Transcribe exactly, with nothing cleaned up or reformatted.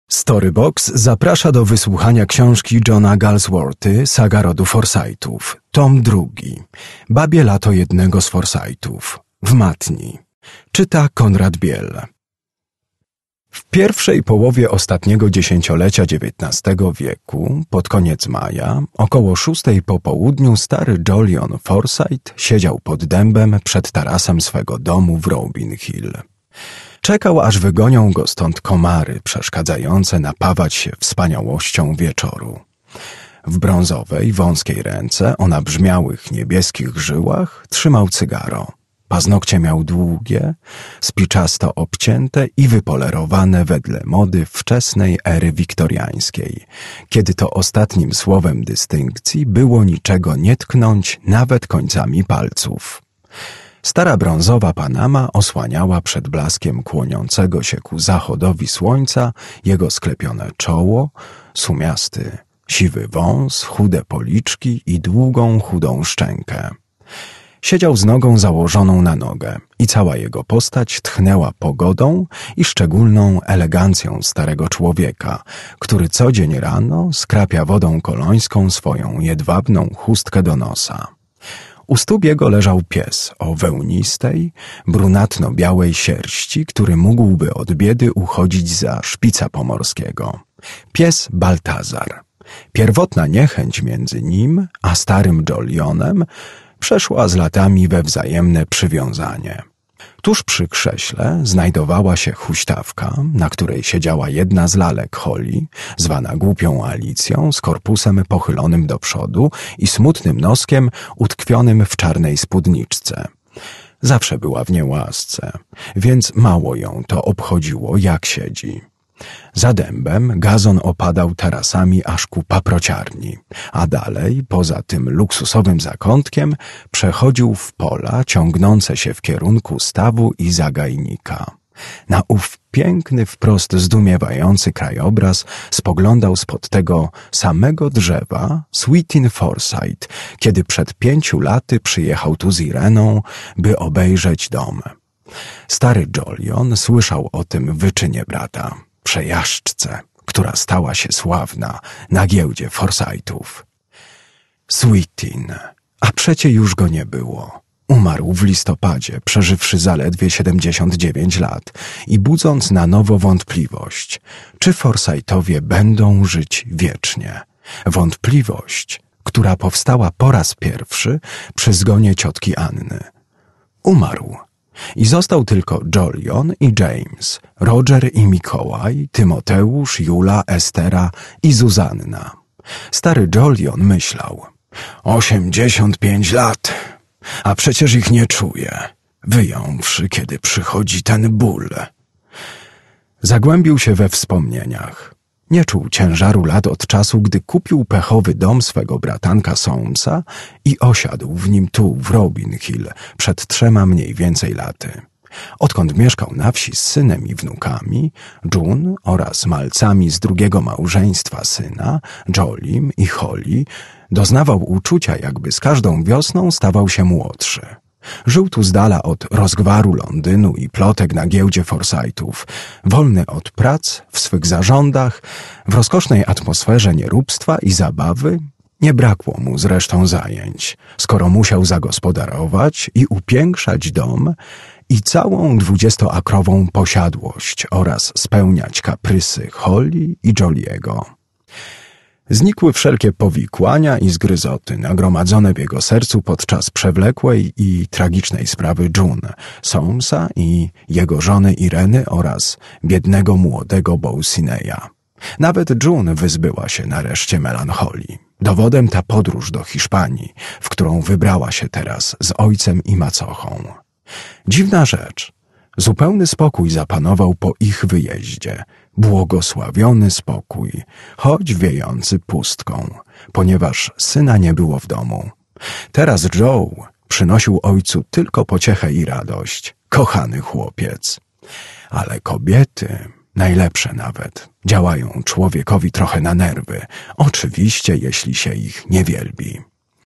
Storybox zaprasza do wysłuchania książki Johna Galsworthy Saga rodu Forsythów, tom drugi. Babie lato jednego z Forsythów. W matni. Czyta Konrad Biel. W pierwszej połowie ostatniego dziesięciolecia dziewiętnastego wieku, pod koniec maja, około szóstej po południu, stary Jolyon Forsyth siedział pod dębem przed tarasem swego domu w Robin Hill. Czekał, aż wygonią go stąd komary przeszkadzające napawać się wspaniałością wieczoru. W brązowej, wąskiej ręce o nabrzmiałych niebieskich żyłach trzymał cygaro. Paznokcie miał długie, spiczasto obcięte i wypolerowane wedle mody wczesnej ery wiktoriańskiej, kiedy to ostatnim słowem dystynkcji było niczego nie tknąć nawet końcami palców. Stara brązowa panama osłaniała przed blaskiem kłoniącego się ku zachodowi słońca jego sklepione czoło, sumiasty, siwy wąs, chude policzki i długą, chudą szczękę. Siedział z nogą założoną na nogę i cała jego postać tchnęła pogodą i szczególną elegancją starego człowieka, który co dzień rano skrapia wodą kolońską swoją jedwabną chustkę do nosa. U stóp jego leżał pies o wełnistej, brunatno-białej sierści, który mógłby od biedy uchodzić za szpica pomorskiego. Pies Baltazar. Pierwotna niechęć między nim a starym Jolyonem przeszła z latami we wzajemne przywiązanie. Tuż przy krześle znajdowała się huśtawka, na której siedziała jedna z lalek Holly, zwana głupią Alicją, z korpusem pochylonym do przodu i smutnym noskiem utkwionym w czarnej spódniczce. Zawsze była w niełasce, więc mało ją to obchodziło, jak siedzi. Za dębem gazon opadał tarasami aż ku paprociarni, a dalej, poza tym luksusowym zakątkiem, przechodził w pola ciągnące się w kierunku stawu i zagajnika. Na ów piękny, wprost zdumiewający krajobraz spoglądał spod tego samego drzewa Swithin Forsyth, kiedy przed pięciu laty przyjechał tu z Ireną, by obejrzeć dom. Stary Jolyon słyszał o tym wyczynie brata, przejażdżce, która stała się sławna na giełdzie Forsythów. Swithin, a przecie już go nie było. Umarł w listopadzie, przeżywszy zaledwie siedemdziesiąt dziewięć lat i budząc na nowo wątpliwość, czy Forsythowie będą żyć wiecznie. Wątpliwość, która powstała po raz pierwszy przy zgonie ciotki Anny. Umarł. I został tylko Jolyon i James, Roger i Mikołaj, Tymoteusz, Jula, Estera i Zuzanna. Stary Jolyon myślał: osiemdziesiąt pięć lat, a przecież ich nie czuję, wyjąwszy, kiedy przychodzi ten ból. Zagłębił się we wspomnieniach. Nie czuł ciężaru lat od czasu, gdy kupił pechowy dom swego bratanka Soamesa i osiadł w nim tu, w Robin Hill, przed trzema mniej więcej laty. Odkąd mieszkał na wsi z synem i wnukami, June oraz malcami z drugiego małżeństwa syna, Jolim i Holly, doznawał uczucia, jakby z każdą wiosną stawał się młodszy. Żył tu z dala od rozgwaru Londynu i plotek na giełdzie Forsythów, wolny od prac, w swych zarządach, w rozkosznej atmosferze nieróbstwa i zabawy. Nie brakło mu zresztą zajęć, skoro musiał zagospodarować i upiększać dom i całą dwudziestoakrową posiadłość oraz spełniać kaprysy Holly i Joliego. Znikły wszelkie powikłania i zgryzoty nagromadzone w jego sercu podczas przewlekłej i tragicznej sprawy June, Soamesa i jego żony Ireny oraz biednego młodego Bousineya. Nawet June wyzbyła się nareszcie melancholii. Dowodem ta podróż do Hiszpanii, w którą wybrała się teraz z ojcem i macochą. Dziwna rzecz. Zupełny spokój zapanował po ich wyjeździe. Błogosławiony spokój, choć wiejący pustką, ponieważ syna nie było w domu. Teraz Joe przynosił ojcu tylko pociechę i radość. Kochany chłopiec. Ale kobiety, najlepsze nawet, działają człowiekowi trochę na nerwy, oczywiście jeśli się ich nie wielbi.